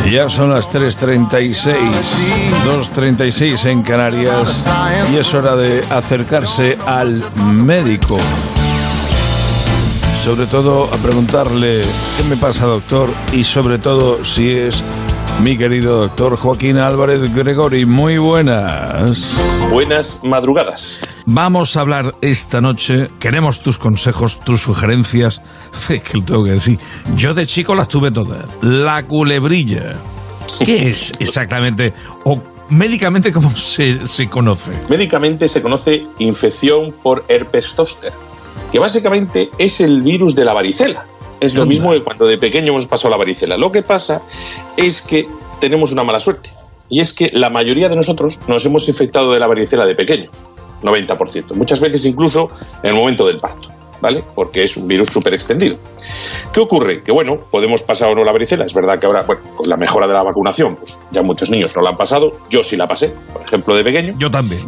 Ya son las 3:36, 2:36 en Canarias, y es hora de acercarse al médico. Sobre todo a preguntarle qué me pasa, doctor, y sobre todo si es mi querido doctor Joaquín Álvarez Gregori. Muy buenas. Buenas madrugadas. Vamos a hablar esta noche, queremos tus consejos, tus sugerencias, que lo tengo que decir. Yo de chico las tuve todas. La culebrilla. ¿Qué es exactamente? O médicamente, ¿cómo se conoce? Médicamente se conoce infección por herpes zóster, que básicamente es el virus de la varicela. Es lo mismo que cuando de pequeño hemos pasado la varicela. Lo que pasa es que tenemos una mala suerte, y es que la mayoría de nosotros nos hemos infectado de la varicela de pequeños, 90%, muchas veces incluso en el momento del parto, ¿vale? Porque es un virus súper extendido. ¿Qué ocurre? Que bueno, podemos pasar o no la varicela. Es verdad que ahora, bueno, con la mejora de la vacunación, pues ya muchos niños no la han pasado. Yo sí la pasé, por ejemplo, de pequeño. Yo también.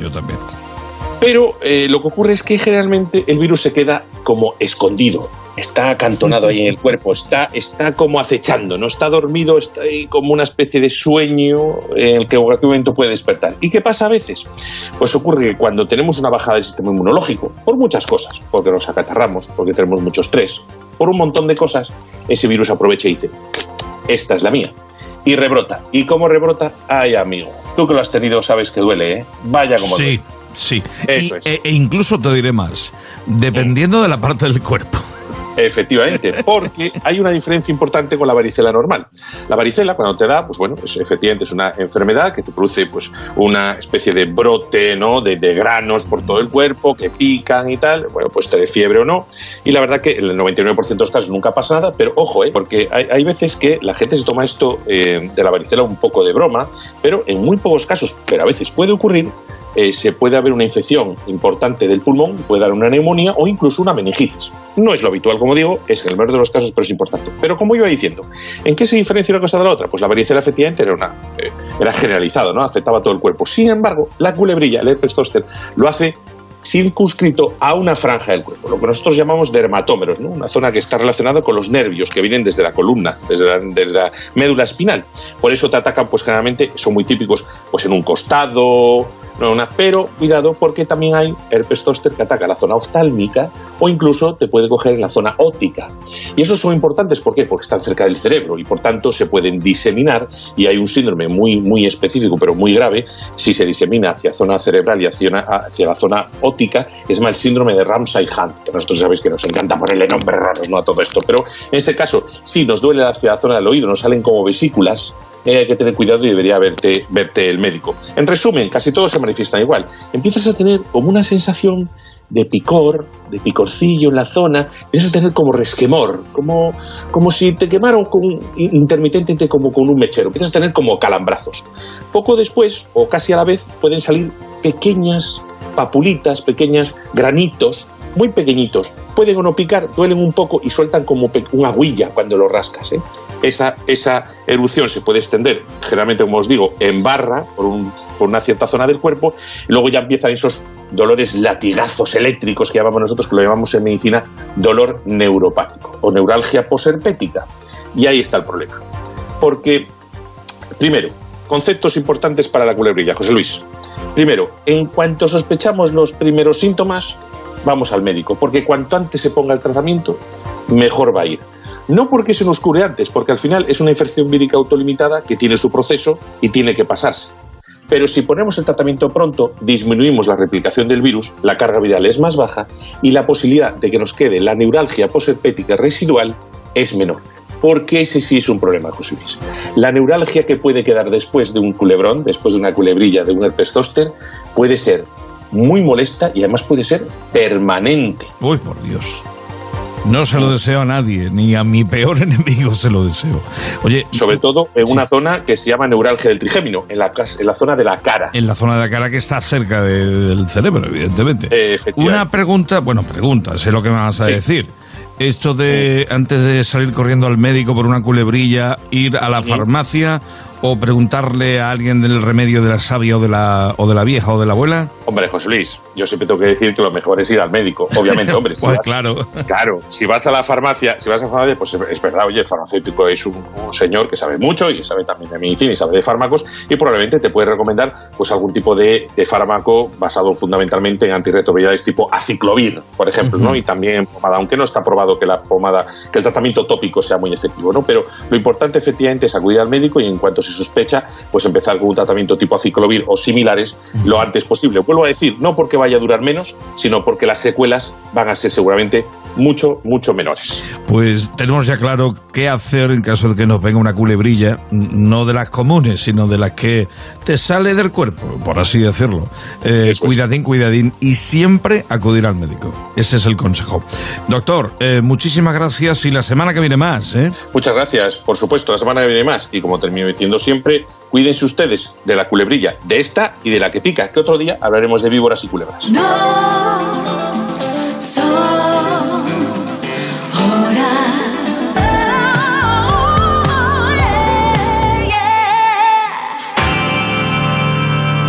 Pero lo que ocurre es que generalmente el virus se queda como escondido, está acantonado ahí en el cuerpo, está como acechando, no está dormido, está ahí como una especie de sueño en el que en cualquier momento puede despertar. ¿Y qué pasa a veces? Pues ocurre que cuando tenemos una bajada del sistema inmunológico, por muchas cosas, porque nos acatarramos, porque tenemos mucho estrés, por un montón de cosas, ese virus aprovecha y dice, esta es la mía. Y rebrota. ¿Y cómo rebrota? Ay, amigo, tú que lo has tenido sabes que duele, ¿eh? Vaya como duele. Sí, e incluso te diré más, dependiendo de la parte del cuerpo. Efectivamente, porque hay una diferencia importante con la varicela normal. La varicela, cuando te da, pues bueno, efectivamente es una enfermedad que te produce pues una especie de brote, ¿no? de granos por todo el cuerpo, que pican y tal. Bueno, pues te dé fiebre o no. Y la verdad que en el 99% de los casos nunca pasa nada, pero ojo, porque hay veces que la gente se toma esto de la varicela un poco de broma, pero en muy pocos casos, pero a veces puede ocurrir, se puede haber una infección importante del pulmón, puede dar una neumonía o incluso una meningitis. No es lo habitual, como digo, es en el mayor de los casos, pero es importante. Pero como iba diciendo, ¿en qué se diferencia una cosa de la otra? Pues la varicela efectivamente era generalizado, ¿no? Afectaba a todo el cuerpo. Sin embargo, la culebrilla, el herpes zóster, lo hace circunscrito a una franja del cuerpo, lo que nosotros llamamos dermatómeros, ¿no? Una zona que está relacionada con los nervios que vienen desde la columna, desde la médula espinal. Por eso te atacan, pues generalmente son muy típicos, pues en un costado, pero cuidado, porque también hay herpes zóster que ataca la zona oftálmica o incluso te puede coger en la zona óptica. Y esos son importantes, ¿por qué? Porque están cerca del cerebro y por tanto se pueden diseminar, y hay un síndrome muy, muy específico pero muy grave si se disemina hacia zona cerebral y hacia la zona óptica, que se llama el síndrome de Ramsay-Hunt, que nosotros sabéis que nos encanta ponerle nombres raros, ¿no?, a todo esto, pero en ese caso, si nos duele hacia la zona del oído, nos salen como vesículas, hay que tener cuidado y debería verte el médico. En resumen, casi todos se manifiestan igual. Empiezas a tener como una sensación de picor, de picorcillo en la zona, empiezas a tener como resquemor, como si te quemaron intermitentemente como con un mechero, empiezas a tener como calambrazos. Poco después, o casi a la vez, pueden salir pequeñas papulitas, pequeños granitos, muy pequeñitos, pueden o no picar, duelen un poco y sueltan como una agüilla cuando lo rascas, ¿eh? Esa erupción se puede extender, generalmente, como os digo, en barra por una cierta zona del cuerpo, y luego ya empiezan esos dolores latigazos eléctricos que llamamos nosotros, que lo llamamos en medicina dolor neuropático o neuralgia posherpética. Y ahí está el problema. Porque, primero, conceptos importantes para la culebrilla, José Luis. Primero, en cuanto sospechamos los primeros síntomas, vamos al médico, porque cuanto antes se ponga el tratamiento, mejor va a ir. No porque se nos cure antes, porque al final es una infección vírica autolimitada que tiene su proceso y tiene que pasarse. Pero si ponemos el tratamiento pronto, disminuimos la replicación del virus, la carga viral es más baja y la posibilidad de que nos quede la neuralgia posherpética residual es menor. Porque ese sí es un problema, José Luis. La neuralgia que puede quedar después de un culebrón, después de una culebrilla, de un herpes zóster, puede ser muy molesta y además puede ser permanente. Uy, por Dios. No se lo deseo a nadie, ni a mi peor enemigo se lo deseo. Oye, sobre todo en una zona que se llama neuralgia del trigémino, en la zona de la cara. En la zona de la cara que está cerca del cerebro, evidentemente. Una pregunta, sé lo que me vas a decir. Esto de, antes de salir corriendo al médico por una culebrilla, ir a la farmacia o preguntarle a alguien del remedio de la sabia o de la vieja o de la abuela? Hombre, José Luis, yo siempre tengo que decir que lo mejor es ir al médico, obviamente, hombre. Pues claro, si vas a la farmacia, pues es verdad, oye, el farmacéutico es un señor que sabe mucho y sabe también de medicina y sabe de fármacos, y probablemente te puede recomendar pues algún tipo de fármaco basado fundamentalmente en antirretrovirales tipo aciclovir, por ejemplo, ¿no? Y también en pomada, aunque no está probado que el tratamiento tópico sea muy efectivo, ¿no? Pero lo importante efectivamente es acudir al médico y en cuanto se sospecha, pues empezar con un tratamiento tipo aciclovir o similares lo antes posible. Vuelvo a decir, no porque vaya a durar menos, sino porque las secuelas van a ser seguramente mucho menores. Pues tenemos ya claro qué hacer en caso de que nos venga una culebrilla, no de las comunes, sino de las que te sale del cuerpo, por así decirlo. Cuidadín, y siempre acudir al médico. Ese es el consejo. Doctor, muchísimas gracias y la semana que viene más, ¿eh? Muchas gracias, por supuesto, la semana que viene más. Y como termino diciendo siempre, cuídense ustedes de la culebrilla, de esta y de la que pica, que otro día hablaremos de víboras y culebras. No,